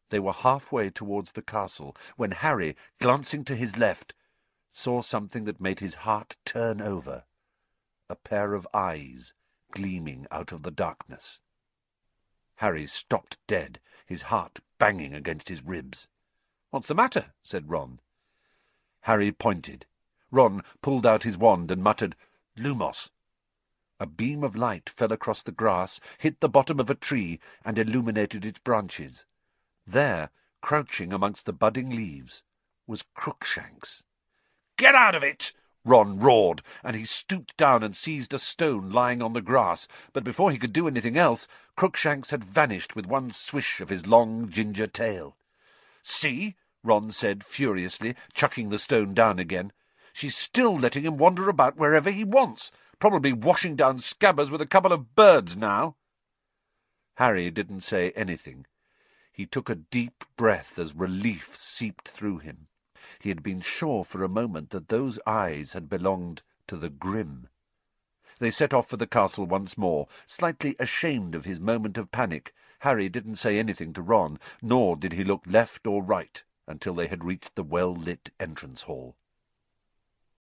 They were halfway towards the castle when Harry, glancing to his left, saw something that made his heart turn over. A pair of eyes gleaming out of the darkness. Harry stopped dead, his heart banging against his ribs. "What's the matter?" said Ron. Harry pointed. Ron pulled out his wand and muttered, "Lumos." A beam of light fell across the grass, hit the bottom of a tree, and illuminated its branches. There, crouching amongst the budding leaves, was Crookshanks. "Get out of it!" Ron roared, and he stooped down and seized a stone lying on the grass, but before he could do anything else, Crookshanks had vanished with one swish of his long ginger tail. "See," Ron said furiously, chucking the stone down again. "She's still letting him wander about wherever he wants, probably washing down Scabbers with a couple of birds now." Harry didn't say anything. He took a deep breath as relief seeped through him. He had been sure for a moment that those eyes had belonged to the Grim. They set off for the castle once more. Slightly ashamed of his moment of panic, Harry didn't say anything to Ron, nor did he look left or right until they had reached the well-lit entrance hall.